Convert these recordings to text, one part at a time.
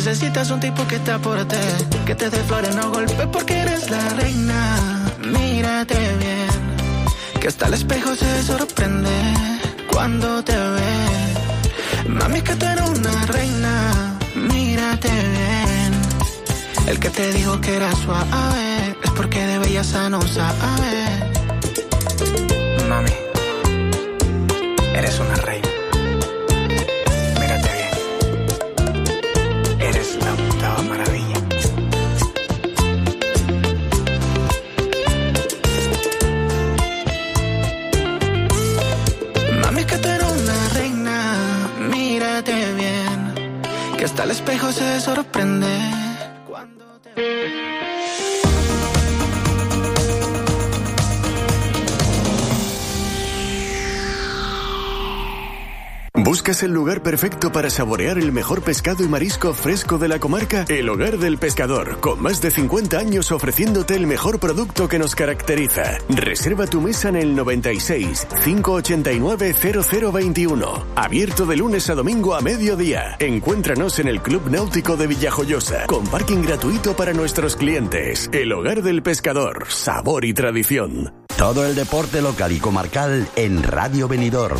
necesitas un tipo que te aporte, que te dé flores, no golpe, porque eres la reina. Mírate bien, que hasta el espejo se sorprende cuando te ve. Mami, que tú eres una reina. Mírate bien, el que te dijo que era suave es porque de belleza no sabe. Mami, eres una reina. Mírate bien, eres una puta maravilla. Mami, que tú eres una reina. Mírate bien, que hasta el espejo se sorprende cuando te ve. ¿Buscas el lugar perfecto para saborear el mejor pescado y marisco fresco de la comarca? El Hogar del Pescador, con más de 50 años ofreciéndote el mejor producto que nos caracteriza. Reserva tu mesa en el 96 589 0021. Abierto de lunes a domingo a mediodía. Encuéntranos en el Club Náutico de Villajoyosa, con parking gratuito para nuestros clientes. El Hogar del Pescador, sabor y tradición. Todo el deporte local y comarcal en Radio Benidorm.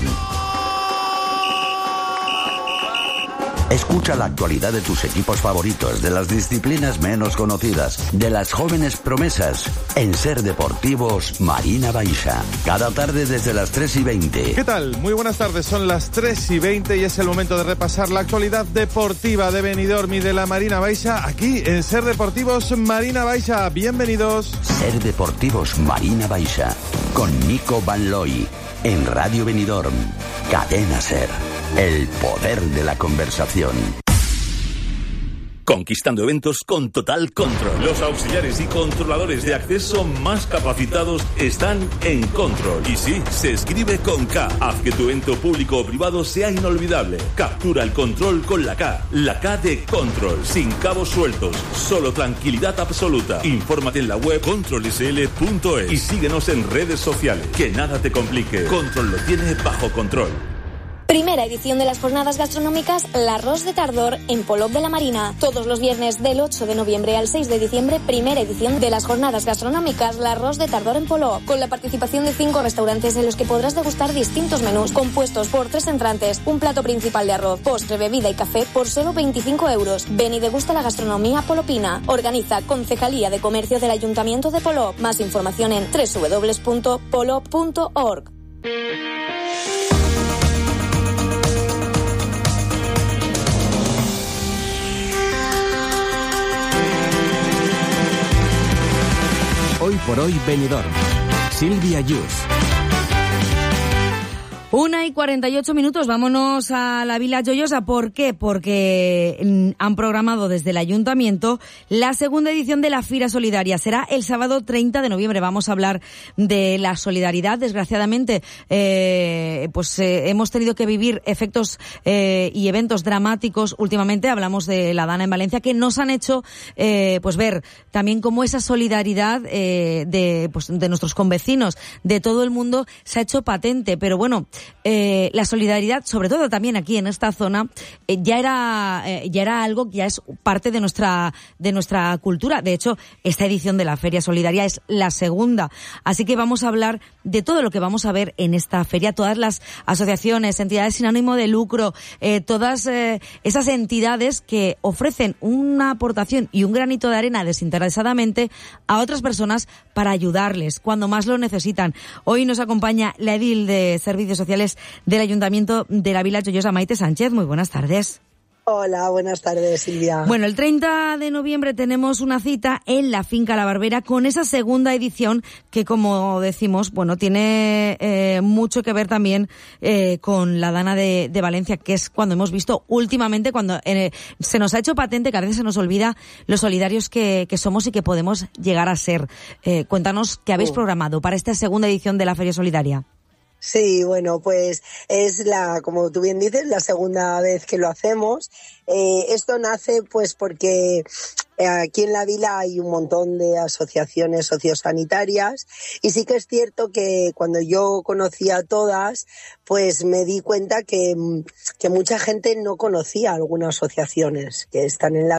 Escucha la actualidad de tus equipos favoritos, de las disciplinas menos conocidas, de las jóvenes promesas, en Ser Deportivos Marina Baixa. Cada tarde desde las 3:20. ¿Qué tal? Muy buenas tardes, son las 3:20 y es el momento de repasar la actualidad deportiva de Benidorm y de la Marina Baixa, aquí en Ser Deportivos Marina Baixa. Bienvenidos. Ser Deportivos Marina Baixa, con Nico Van Looy, en Radio Benidorm, Cadena Ser. El poder de la conversación. Conquistando eventos con total control. Los auxiliares y controladores de acceso más capacitados están en Control. Y sí, se escribe con K. Haz que tu evento público o privado sea inolvidable. Captura el control con la K. La K de Control. Sin cabos sueltos. Solo tranquilidad absoluta. Infórmate en la web controlsl.es y síguenos en redes sociales. Que nada te complique. Control lo tiene bajo control. Primera edición de las jornadas gastronómicas L'Arròs de Tardor en Polop de la Marina. Todos los viernes del 8 de noviembre al 6 de diciembre, primera edición de las jornadas gastronómicas L'Arròs de Tardor en Polop, con la participación de 5 restaurantes en los que podrás degustar distintos menús compuestos por 3 entrantes, un plato principal de arroz, postre, bebida y café por solo 25 euros. Ven y degusta la gastronomía polopina. Organiza Concejalía de Comercio del Ayuntamiento de Polop. Más información en www.polop.org. Hoy por hoy Benidorm. Silvia Yus. 1:48, vámonos a la Vila Joiosa. ¿Por qué? Porque han programado desde el Ayuntamiento la segunda edición de la Fira Solidaria. Será el sábado 30 de noviembre. Vamos a hablar de la solidaridad. Desgraciadamente, hemos tenido que vivir efectos y eventos dramáticos últimamente. Hablamos de la Dana en Valencia, que nos han hecho ver también cómo esa solidaridad de nuestros convecinos, de todo el mundo, se ha hecho patente. Pero bueno, la solidaridad, sobre todo también aquí en esta zona, ya era algo que ya es parte de nuestra cultura. De hecho, esta edición de la Feria Solidaria es la segunda. Así que vamos a hablar de todo lo que vamos a ver en esta feria. Todas las asociaciones, entidades sin ánimo de lucro, todas esas entidades que ofrecen una aportación y un granito de arena desinteresadamente a otras personas para ayudarles cuando más lo necesitan. Hoy nos acompaña la edil de Servicios Sociales del Ayuntamiento de la Vila Joiosa, Maite Sánchez. Muy buenas tardes. Hola, buenas tardes, Silvia. Bueno, el 30 de noviembre tenemos una cita en la Finca La Barbera con esa segunda edición que, como decimos, tiene mucho que ver también con la Dana de Valencia, que es cuando hemos visto últimamente, cuando se nos ha hecho patente que a veces se nos olvida los solidarios que somos y que podemos llegar a ser. Cuéntanos qué habéis programado para esta segunda edición de la Feria Solidaria. Sí, bueno, pues es como tú bien dices, la segunda vez que lo hacemos. Esto nace pues porque aquí en la vila hay un montón de asociaciones sociosanitarias y sí que es cierto que cuando yo conocí a todas, pues me di cuenta que mucha gente no conocía algunas asociaciones que están en la